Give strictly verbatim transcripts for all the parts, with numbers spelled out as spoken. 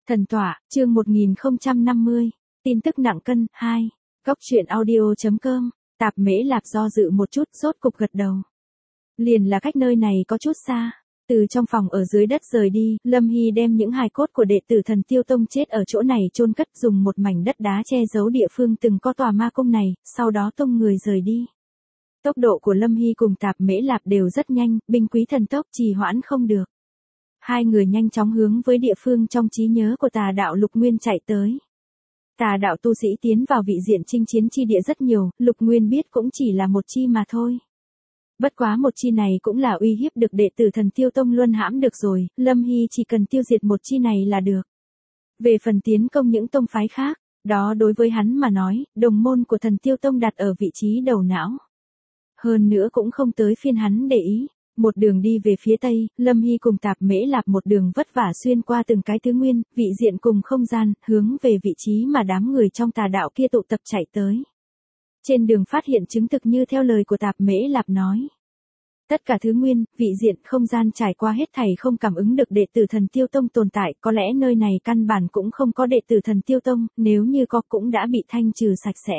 Thần tọa, chương một nghìn không trăm năm mươi, tin tức nặng cân, hai, góc truyện audio.com, Tạp Mễ Lạp do dự một chút, rốt cục gật đầu. Liền là cách nơi này có chút xa, từ trong phòng ở dưới đất rời đi, Lâm Hy đem những hài cốt của đệ tử Thần Tiêu Tông chết ở chỗ này chôn cất, dùng một mảnh đất đá che giấu địa phương từng có tòa ma cung này, sau đó tung người rời đi. Tốc độ của Lâm Hy cùng Tạp Mễ Lạp đều rất nhanh, binh quý thần tốc, trì hoãn không được. Hai người nhanh chóng hướng với địa phương trong trí nhớ của Tà đạo Lục Nguyên chạy tới. Tà đạo tu sĩ tiến vào vị diện chinh chiến chi địa rất nhiều, Lục Nguyên biết cũng chỉ là một chi mà thôi. Bất quá một chi này cũng là uy hiếp được đệ tử Thần Tiêu Tông luân hãm được rồi, Lâm Hy chỉ cần tiêu diệt một chi này là được. Về phần tiến công những tông phái khác, đó đối với hắn mà nói, đồng môn của Thần Tiêu Tông đặt ở vị trí đầu não. Hơn nữa cũng không tới phiên hắn để ý. Một đường đi về phía tây, Lâm Hy cùng Tạp Mễ Lạp một đường vất vả xuyên qua từng cái thứ nguyên, vị diện cùng không gian, hướng về vị trí mà đám người trong tà đạo kia tụ tập chạy tới. Trên đường phát hiện chứng thực như theo lời của Tạp Mễ Lạp nói. Tất cả thứ nguyên, vị diện, không gian trải qua hết thảy không cảm ứng được đệ tử Thần Tiêu Tông tồn tại, có lẽ nơi này căn bản cũng không có đệ tử Thần Tiêu Tông, nếu như có cũng đã bị thanh trừ sạch sẽ.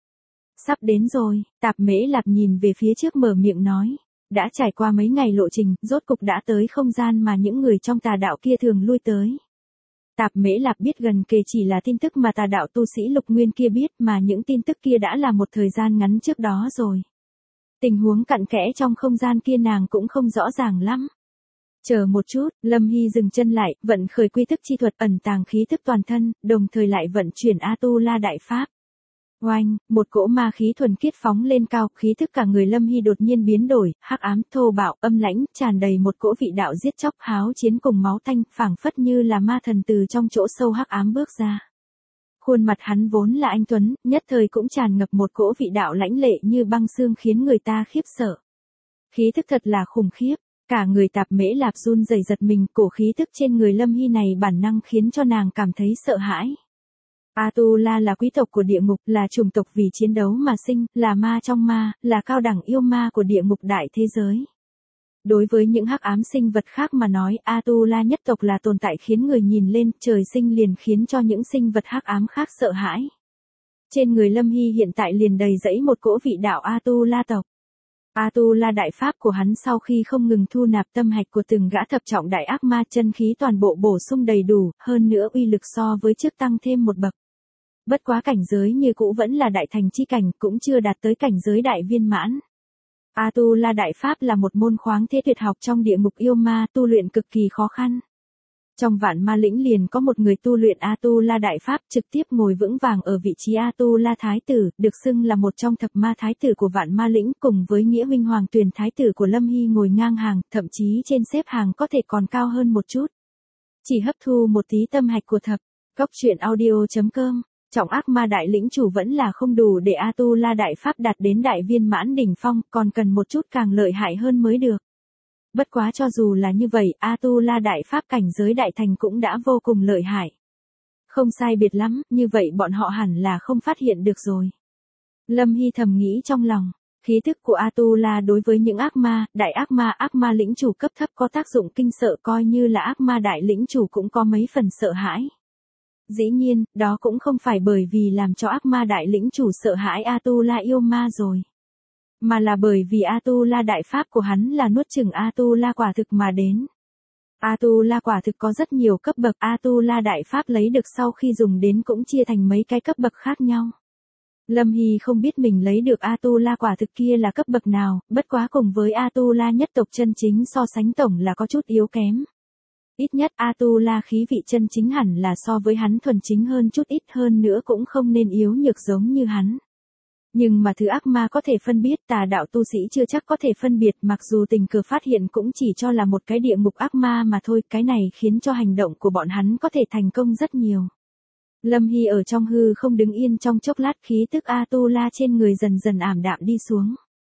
Sắp đến rồi, Tạp Mễ Lạp nhìn về phía trước mở miệng nói. Đã trải qua mấy ngày lộ trình, rốt cục đã tới không gian mà những người trong tà đạo kia thường lui tới. Tạp Mễ Lạp biết gần kề chỉ là tin tức mà tà đạo tu sĩ Lục Nguyên kia biết, mà những tin tức kia đã là một thời gian ngắn trước đó rồi. Tình huống cặn kẽ trong không gian kia nàng cũng không rõ ràng lắm. Chờ một chút, Lâm Hy dừng chân lại, vận khởi quy thức chi thuật ẩn tàng khí thức toàn thân, đồng thời lại vận chuyển A-tu-la đại pháp. Oanh, một cỗ ma khí thuần khiết phóng lên cao, khí thức cả người Lâm Hy đột nhiên biến đổi, hắc ám, thô bạo, âm lãnh, tràn đầy một cỗ vị đạo giết chóc, háo chiến cùng máu tanh, phảng phất như là ma thần từ trong chỗ sâu hắc ám bước ra. Khuôn mặt hắn vốn là anh tuấn, nhất thời cũng tràn ngập một cỗ vị đạo lãnh lệ như băng xương khiến người ta khiếp sợ. Khí thức thật là khủng khiếp, cả người Tạp Mễ Lạp run rẩy giật mình, cổ khí thức trên người Lâm Hy này bản năng khiến cho nàng cảm thấy sợ hãi. A-tu-la là quý tộc của địa ngục, là chủng tộc vì chiến đấu mà sinh, là ma trong ma, là cao đẳng yêu ma của địa ngục đại thế giới. Đối với những hắc ám sinh vật khác mà nói, A-tu-la nhất tộc là tồn tại khiến người nhìn lên, trời sinh liền khiến cho những sinh vật hắc ám khác sợ hãi. Trên người Lâm Hy hiện tại liền đầy dẫy một cỗ vị đạo A-tu-la tộc. A-tu-la đại pháp của hắn sau khi không ngừng thu nạp tâm hạch của từng gã thập trọng đại ác ma, chân khí toàn bộ bổ sung đầy đủ, hơn nữa uy lực so với trước tăng thêm một bậc. Bất quá cảnh giới như cũ vẫn là đại thành chi cảnh, cũng chưa đạt tới cảnh giới đại viên mãn. A-tu-la đại pháp là một môn khoáng thế tuyệt học trong địa ngục yêu ma, tu luyện cực kỳ khó khăn. Trong vạn ma lĩnh liền có một người tu luyện A-tu-la đại pháp, trực tiếp ngồi vững vàng ở vị trí A-tu-la thái tử, được xưng là một trong thập ma thái tử của vạn ma lĩnh, cùng với nghĩa minh hoàng tuyền thái tử của Lâm Hy ngồi ngang hàng, thậm chí trên xếp hàng có thể còn cao hơn một chút. Chỉ hấp thu một tí tâm hạch của thập, góc truyện audio.com. Trọng ác ma đại lĩnh chủ vẫn là không đủ để A-tu-la đại pháp đạt đến đại viên mãn đỉnh phong, còn cần một chút càng lợi hại hơn mới được. Bất quá cho dù là như vậy, A-tu-la đại pháp cảnh giới đại thành cũng đã vô cùng lợi hại. Không sai biệt lắm, như vậy bọn họ hẳn là không phát hiện được rồi. Lâm Hy thầm nghĩ trong lòng, khí thức của A-tu-la đối với những ác ma, đại ác ma, ác ma lĩnh chủ cấp thấp có tác dụng kinh sợ, coi như là ác ma đại lĩnh chủ cũng có mấy phần sợ hãi. Dĩ nhiên, đó cũng không phải bởi vì làm cho ác ma đại lĩnh chủ sợ hãi A-tu-la yêu ma rồi. Mà là bởi vì A-tu-la đại pháp của hắn là nuốt chửng A-tu-la quả thực mà đến. A-tu-la quả thực có rất nhiều cấp bậc, A-tu-la đại pháp lấy được sau khi dùng đến cũng chia thành mấy cái cấp bậc khác nhau. Lâm Hy không biết mình lấy được A-tu-la quả thực kia là cấp bậc nào, bất quá cùng với A-tu-la nhất tộc chân chính so sánh tổng là có chút yếu kém. Ít nhất A-tu-la khí vị chân chính hẳn là so với hắn thuần chính hơn chút, ít hơn nữa cũng không nên yếu nhược giống như hắn. Nhưng mà thứ ác ma có thể phân biết, tà đạo tu sĩ chưa chắc có thể phân biệt, mặc dù tình cờ phát hiện cũng chỉ cho là một cái địa ngục ác ma mà thôi, cái này khiến cho hành động của bọn hắn có thể thành công rất nhiều. Lâm Hy ở trong hư không đứng yên trong chốc lát, khí tức A-tu-la trên người dần dần ảm đạm đi xuống.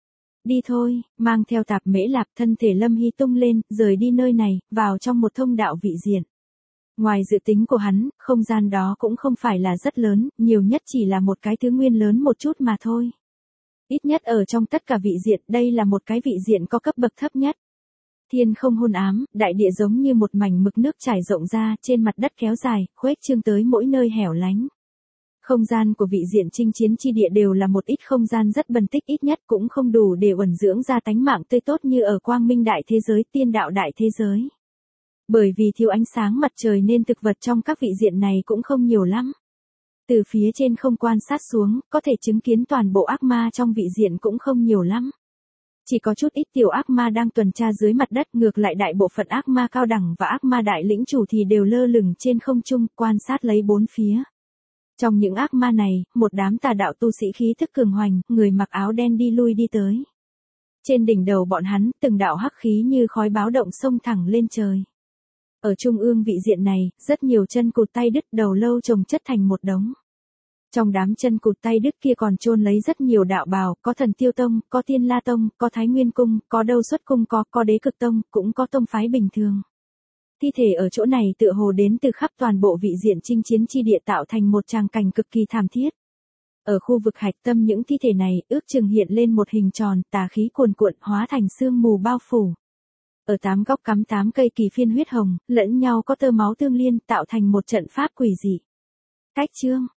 Đi thôi, mang theo Tạp Mễ Lạp, thân thể Lâm Hy tung lên, rời đi nơi này, vào trong một thông đạo vị diện. Ngoài dự tính của hắn, không gian đó cũng không phải là rất lớn, nhiều nhất chỉ là một cái thứ nguyên lớn một chút mà thôi. Ít nhất ở trong tất cả vị diện, đây là một cái vị diện có cấp bậc thấp nhất. Thiên không hôn ám, đại địa giống như một mảnh mực nước trải rộng ra, trên mặt đất kéo dài, khuếch trương tới mỗi nơi hẻo lánh. Không gian của vị diện chinh chiến chi địa đều là một ít không gian rất bần tích, ít nhất cũng không đủ để uẩn dưỡng ra tánh mạng tươi tốt như ở quang minh đại thế giới, tiên đạo đại thế giới. Bởi vì thiếu ánh sáng mặt trời nên thực vật trong các vị diện này cũng không nhiều lắm. Từ phía trên không quan sát xuống, có thể chứng kiến toàn bộ ác ma trong vị diện cũng không nhiều lắm. Chỉ có chút ít tiểu ác ma đang tuần tra dưới mặt đất, ngược lại đại bộ phận ác ma cao đẳng và ác ma đại lĩnh chủ thì đều lơ lửng trên không trung, quan sát lấy bốn phía. Trong những ác ma này, một đám tà đạo tu sĩ khí thức cường hoành, người mặc áo đen đi lui đi tới. Trên đỉnh đầu bọn hắn, từng đạo hắc khí như khói báo động xông thẳng lên trời. Ở trung ương vị diện này, rất nhiều chân cụt tay đứt, đầu lâu chồng chất thành một đống. Trong đám chân cụt tay đứt kia còn chôn lấy rất nhiều đạo bào, có Thần Tiêu Tông, có Thiên La Tông, có Thái Nguyên Cung, có Đâu Xuất Cung, có, có Đế Cực Tông, cũng có tông phái bình thường. Thi thể ở chỗ này tựa hồ đến từ khắp toàn bộ vị diện chinh chiến chi địa, tạo thành một tràng cảnh cực kỳ thảm thiết. Ở khu vực hạch tâm những thi thể này, ước chừng hiện lên một hình tròn, tà khí cuồn cuộn hóa thành sương mù bao phủ. Ở tám góc cắm tám cây kỳ phiên huyết hồng, lẫn nhau có tơ máu tương liên, tạo thành một trận pháp quỷ dị. Cách chương